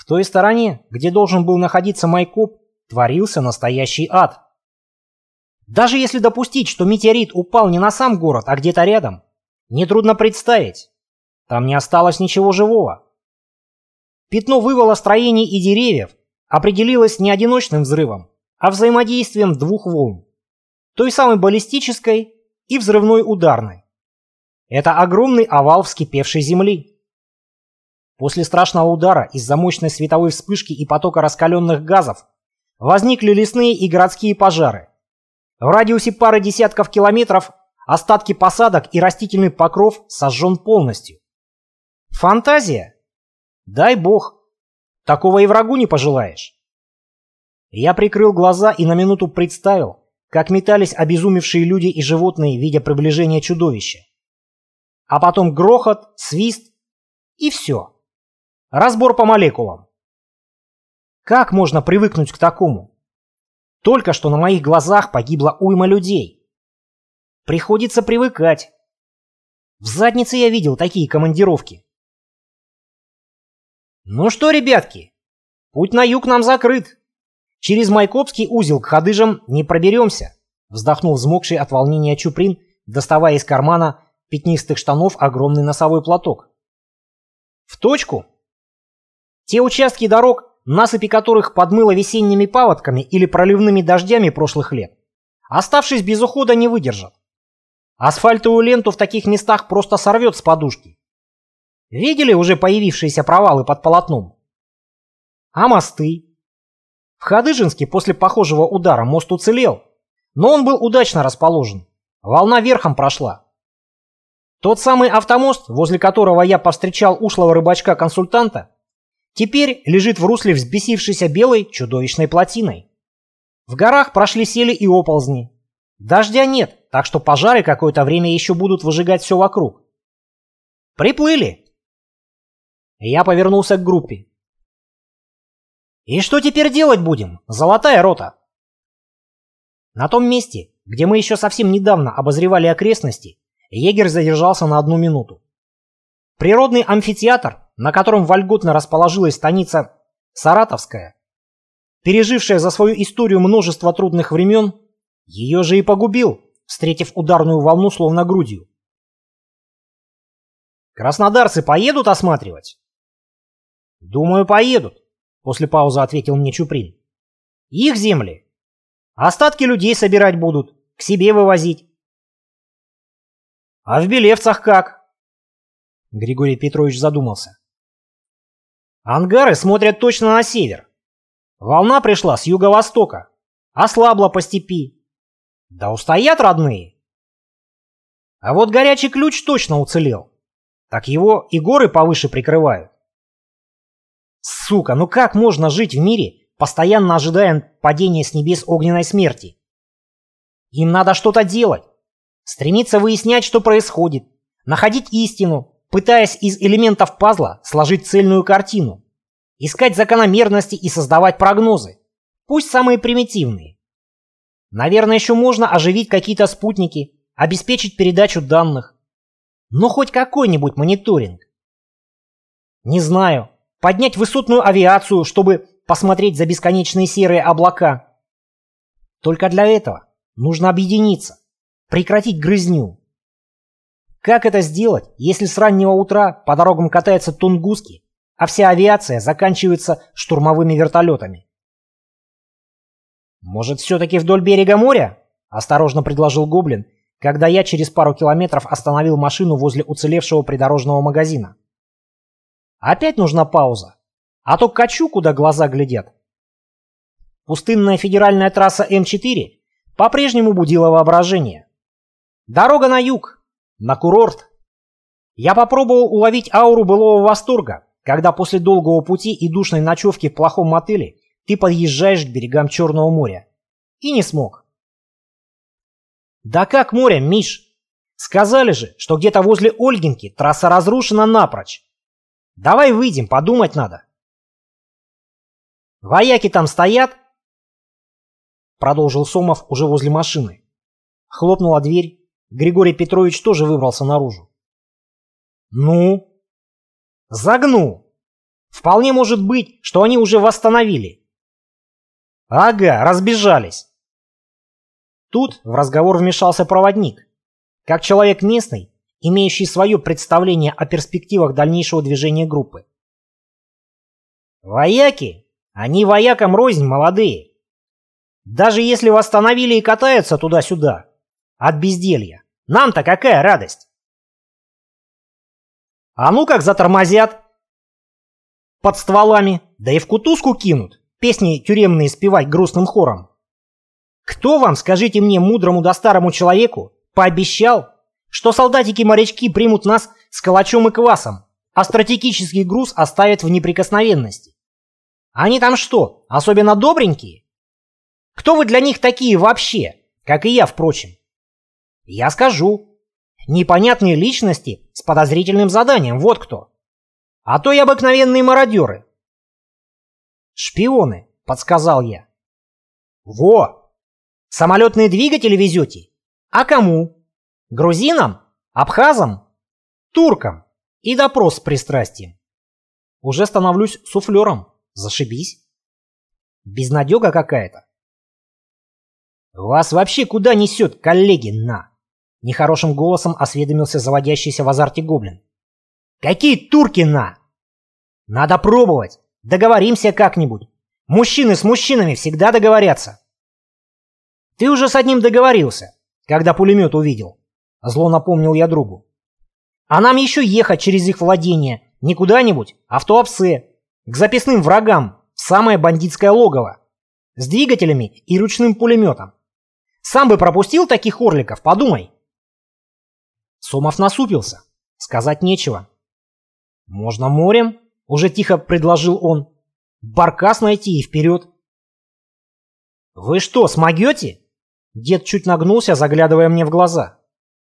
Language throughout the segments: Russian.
В той стороне, где должен был находиться Майкоп, творился настоящий ад. Даже если допустить, что метеорит упал не на сам город, а где-то рядом, нетрудно представить, там не осталось ничего живого. Пятно вывала строений и деревьев определилось не одиночным взрывом, а взаимодействием двух волн, той самой баллистической и взрывной ударной. Это огромный овал вскипевшей земли. После страшного удара из-за мощной световой вспышки и потока раскаленных газов возникли лесные и городские пожары. В радиусе пары десятков километров остатки посадок и растительный покров сожжен полностью. Фантазия? Дай бог. Такого и врагу не пожелаешь. Я прикрыл глаза и на минуту представил, как метались обезумевшие люди и животные, видя приближение чудовища. А потом грохот, свист и все. Разбор по молекулам. Как можно привыкнуть к такому? Только что на моих глазах погибла уйма людей. Приходится привыкать. В заднице я видел такие командировки. Ну что, ребятки, путь на юг нам закрыт. Через Майкопский узел к Хадыжам не проберемся, вздохнул взмокший от волнения Чуприн, доставая из кармана пятнистых штанов огромный носовой платок. В точку. Те участки дорог, насыпи которых подмыло весенними паводками или проливными дождями прошлых лет, оставшись без ухода, не выдержат. Асфальтовую ленту в таких местах просто сорвет с подушки. Видели уже появившиеся провалы под полотном? А мосты? В Хадыженске после похожего удара мост уцелел, но он был удачно расположен. Волна верхом прошла. Тот самый автомост, возле которого я повстречал ушлого рыбачка-консультанта, теперь лежит в русле взбесившейся белой чудовищной плотиной. В горах прошли сели и оползни. Дождя нет, так что пожары какое-то время еще будут выжигать все вокруг. Приплыли. Я повернулся к группе. И что теперь делать будем, золотая рота? На том месте, где мы еще совсем недавно обозревали окрестности, егерь задержался на 1 минуту. Природный амфитеатр, на котором вольготно расположилась станица Саратовская, пережившая за свою историю множество трудных времен, ее же и погубил, встретив ударную волну словно грудью. Краснодарцы поедут осматривать? Думаю, поедут, после паузы ответил мне Чуприн. Их земли. Остатки людей собирать будут, к себе вывозить. А в Белевцах как? Григорий Петрович задумался. Ангары смотрят точно на север. Волна пришла с юго-востока, ослабла по степи. Да устоят родные. А вот горячий ключ точно уцелел. Так его и горы повыше прикрывают. Сука, ну как можно жить в мире, постоянно ожидая падения с небес огненной смерти? Им надо что-то делать. Стремиться выяснять, что происходит. Находить истину, пытаясь из элементов пазла сложить цельную картину. Искать закономерности и создавать прогнозы. Пусть самые примитивные. Наверное, еще можно оживить какие-то спутники, обеспечить передачу данных. Но хоть какой-нибудь мониторинг. Не знаю. Поднять высотную авиацию, чтобы посмотреть за бесконечные серые облака. Только для этого нужно объединиться, прекратить грызню. Как это сделать, если с раннего утра по дорогам катаются тунгуски, а вся авиация заканчивается штурмовыми вертолетами? «Может, все-таки вдоль берега моря?» – осторожно предложил Гоблин, когда я через пару километров остановил машину возле уцелевшего придорожного магазина. Опять нужна пауза, а то качу, куда глаза глядят. Пустынная федеральная трасса М4 по-прежнему будила воображение. Дорога на юг, на курорт. Я попробовал уловить ауру былого восторга, когда после долгого пути и душной ночевки в плохом мотеле ты подъезжаешь к берегам Черного моря. И не смог. Да как море, Миш? Сказали же, что где-то возле Ольгинки трасса разрушена напрочь. Давай выйдем, подумать надо. Вояки там стоят? Продолжил Сомов уже возле машины. Хлопнула дверь. Григорий Петрович тоже выбрался наружу. Ну? Загну. Вполне может быть, что они уже восстановили. Ага, разбежались. Тут в разговор вмешался проводник. Как человек местный, имеющий свое представление о перспективах дальнейшего движения группы. Вояки, они воякам рознь молодые. Даже если восстановили и катаются туда-сюда, от безделья, нам-то какая радость? А ну как затормозят под стволами, да и в кутузку кинут, песни тюремные спевать грустным хором. Кто вам, скажите мне, мудрому да старому человеку, пообещал, что солдатики-морячки примут нас с калачом и квасом, а стратегический груз оставят в неприкосновенности? Они там что, особенно добренькие? Кто вы для них такие вообще, как и я, впрочем? Я скажу. Непонятные личности с подозрительным заданием, вот кто. А то и обыкновенные мародеры. Шпионы, подсказал я. Во! Самолетные двигатели везете? А кому? Грузинам? Абхазам? Туркам? И допрос с пристрастием. Уже становлюсь суфлером. Зашибись. Безнадега какая-то. Вас вообще куда несет, коллеги, на? Нехорошим голосом осведомился заводящийся в азарте гоблин. Какие турки, на? Надо пробовать. Договоримся как-нибудь. Мужчины с мужчинами всегда договорятся. Ты уже с одним договорился, когда пулемет увидел. Зло напомнил я другу. А нам еще ехать через их владение. Не куда-нибудь, а в Туапсе. К записным врагам, в самое бандитское логово. С двигателями и ручным пулеметом. Сам бы пропустил таких орликов, подумай. Сомов насупился. Сказать нечего. Можно морем, уже тихо предложил он. Баркас найти и вперед. Вы что, смогете? Дед чуть нагнулся, заглядывая мне в глаза.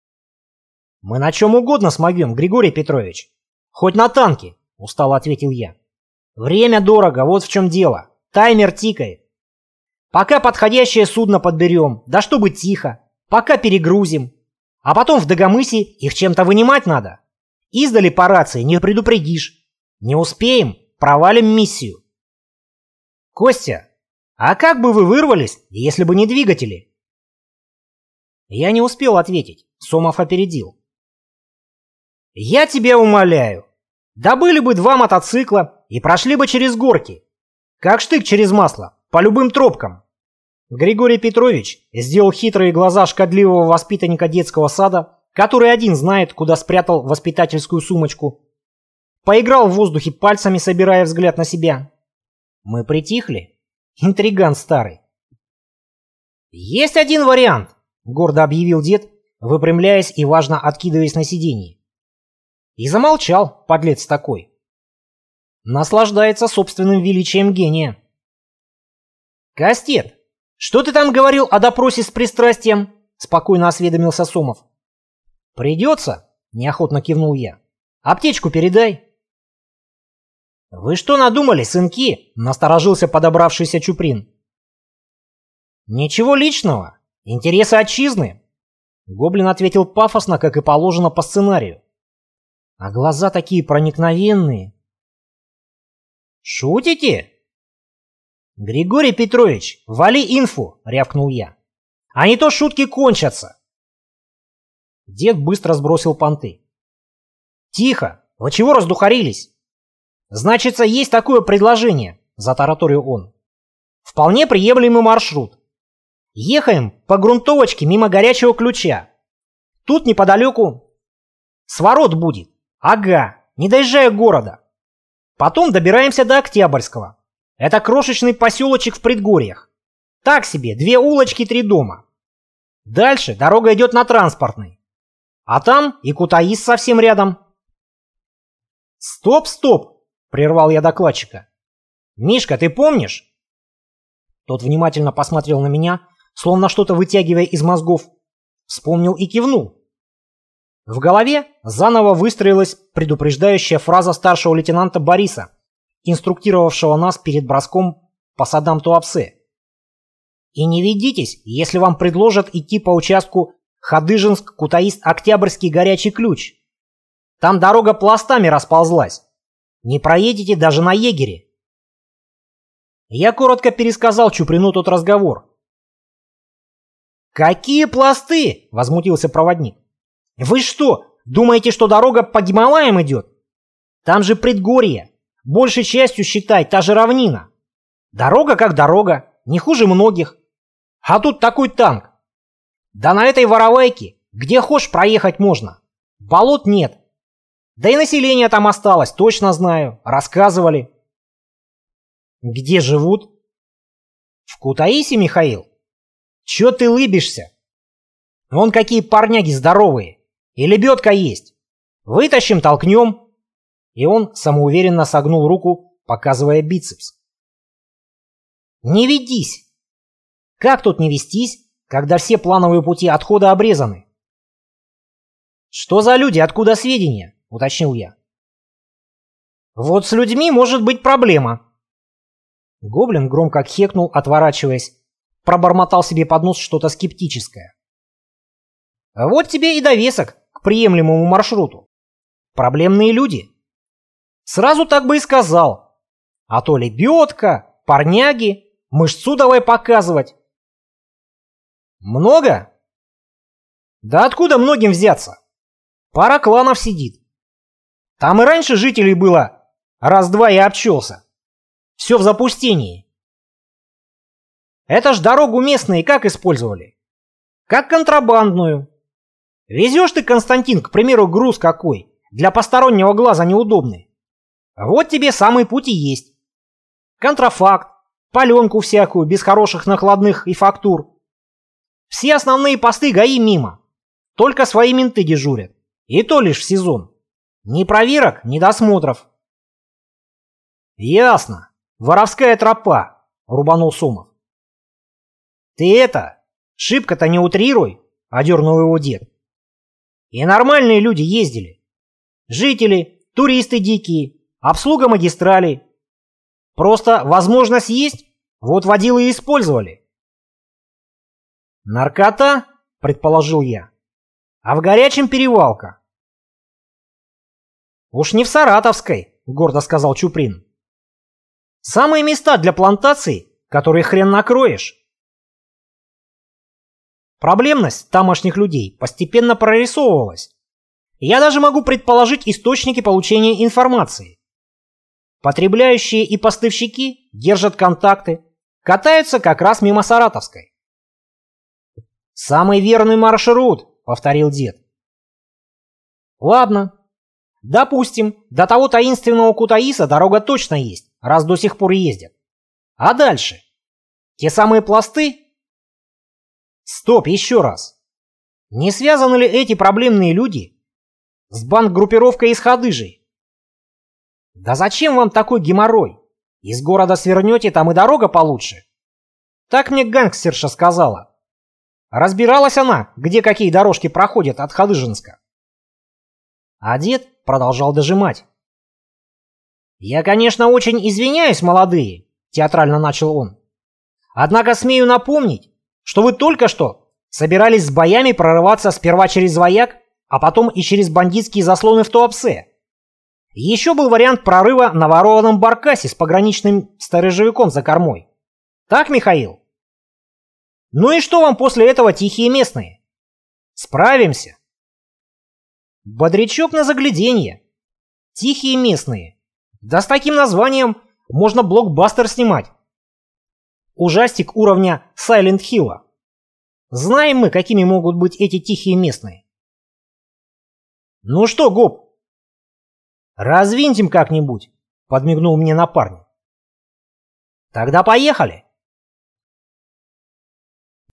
Мы на чем угодно смогем, Григорий Петрович. Хоть на танке, устало ответил я. Время дорого, вот в чем дело. Таймер тикает. Пока подходящее судно подберем, да чтобы тихо. Пока перегрузим. А потом в Дагомысе их чем-то вынимать надо. Издали по рации не предупредишь. Не успеем, провалим миссию. Костя, а как бы вы вырвались, если бы не двигатели? Я не успел ответить. Сомов опередил. Я тебя умоляю. Добыли бы 2 мотоцикла и прошли бы через горки. Как штык через масло, по любым тропкам. Григорий Петрович сделал хитрые глаза шкодливого воспитанника детского сада, который один знает, куда спрятал воспитательскую сумочку. Поиграл в воздухе пальцами, собирая взгляд на себя. Мы притихли. Интриган старый. «Есть один вариант», — гордо объявил дед, выпрямляясь и важно откидываясь на сиденье. И замолчал, подлец такой. Наслаждается собственным величием гения. «Кастет, что ты там говорил о допросе с пристрастием?» — спокойно осведомился Сомов. «Придется», — неохотно кивнул я. «Аптечку передай». «Вы что надумали, сынки?» — насторожился подобравшийся Чуприн. «Ничего личного. Интересы отчизны», — гоблин ответил пафосно, как и положено по сценарию. А глаза такие проникновенные. «Шутите?» «Григорий Петрович, вали инфу!» — рявкнул я. «А не то шутки кончатся!» Дед быстро сбросил понты. «Тихо! Вы чего раздухарились?» «Значится, есть такое предложение», — затараторил он. «Вполне приемлемый маршрут. Ехаем по грунтовочке мимо горячего ключа. Тут неподалеку сворот будет. Ага, не доезжая города. Потом добираемся до Октябрьского. Это крошечный поселочек в предгорьях. Так себе, 2 улочки, 3 дома. Дальше дорога идет на Транспортной. А там и Кутаис совсем рядом». «Стоп, стоп!» — прервал я докладчика. «Мишка, ты помнишь?» Тот внимательно посмотрел на меня, словно что-то вытягивая из мозгов. Вспомнил и кивнул. В голове заново выстроилась предупреждающая фраза старшего лейтенанта Бориса, инструктировавшего нас перед броском по садам Туапсе. «И не ведитесь, если вам предложат идти по участку Хадыженск, Кутаист, Октябрьский горячий ключ. Там дорога пластами расползлась. Не проедете даже на егере. Я коротко пересказал Чуприну тот разговор. «Какие пласты?» — возмутился проводник. «Вы что, думаете, что дорога по Гималаям идет? Там же предгорье. Большей частью, считай, та же равнина. Дорога как дорога, не хуже многих. А тут такой танк. Да на этой воровайке, где хошь проехать можно. Болот нет. Да и население там осталось, точно знаю, рассказывали». «Где живут?» «В Кутаиси, Михаил? Чё ты лыбишься? Вон какие парняги здоровые. И лебедка есть. Вытащим, толкнем». И он самоуверенно согнул руку, показывая бицепс. «Не ведись!» Как тут не вестись, когда все плановые пути отхода обрезаны? «Что за люди, откуда сведения?» — уточнил я. «Вот с людьми может быть проблема». Гоблин громко кхекнул, отворачиваясь, пробормотал себе под нос что-то скептическое. «Вот тебе и довесок к приемлемому маршруту. Проблемные люди. Сразу так бы и сказал. А то лебедка, парняги, мышцу давай показывать». «Много?» «Да откуда многим взяться? Пара кланов сидит. Там и раньше жителей было раз-два и обчелся. Все в запустении. Это ж дорогу местные как использовали? Как контрабандную. Везешь ты, Константин, к примеру, груз какой, для постороннего глаза неудобный. Вот тебе самый путь и есть. Контрафакт, паленку всякую, без хороших накладных и фактур. Все основные посты ГАИ мимо. Только свои менты дежурят. И то лишь в сезон. Ни проверок, ни досмотров». «Ясно. Воровская тропа», — рубанул Сомов. «Ты это, шибко-то не утрируй», — одернул его дед. «И нормальные люди ездили. Жители, туристы дикие, обслуга магистралей. Просто возможность есть, вот водилы и использовали». «Наркота?» — предположил я. «А в горячем перевалка». «Уж не в Саратовской», — гордо сказал Чуприн. «Самые места для плантаций, которые хрен накроешь». Проблемность тамошних людей постепенно прорисовывалась. Я даже могу предположить источники получения информации. Потребляющие и поставщики держат контакты, катаются как раз мимо Саратовской. «Самый верный маршрут», — повторил дед. «Ладно. Допустим, до того таинственного Кутаиса дорога точно есть, раз до сих пор ездят. А дальше? Те самые пласты?» «Стоп, еще раз. Не связаны ли эти проблемные люди с бандгруппировкой из Хадыжей?» «Да зачем вам такой геморрой? Из города свернете, там и дорога получше». Так мне гангстерша сказала. Разбиралась она, где какие дорожки проходят от Хадыженска. А дед продолжал дожимать. «Я, конечно, очень извиняюсь, молодые», — театрально начал он. «Однако смею напомнить, что вы только что собирались с боями прорываться сперва через Вояк, а потом и через бандитские заслоны в Туапсе. Еще был вариант прорыва на ворованном баркасе с пограничным сторожевиком за кормой. Так, Михаил? Ну и что вам после этого тихие местные? Справимся?» Бодрячок на загляденье. Тихие местные. Да с таким названием можно блокбастер снимать. Ужастик уровня Silent Hill. Знаем мы, какими могут быть эти тихие местные. «Ну что, Гоб, развинтим как-нибудь», — подмигнул мне напарник. «Тогда поехали».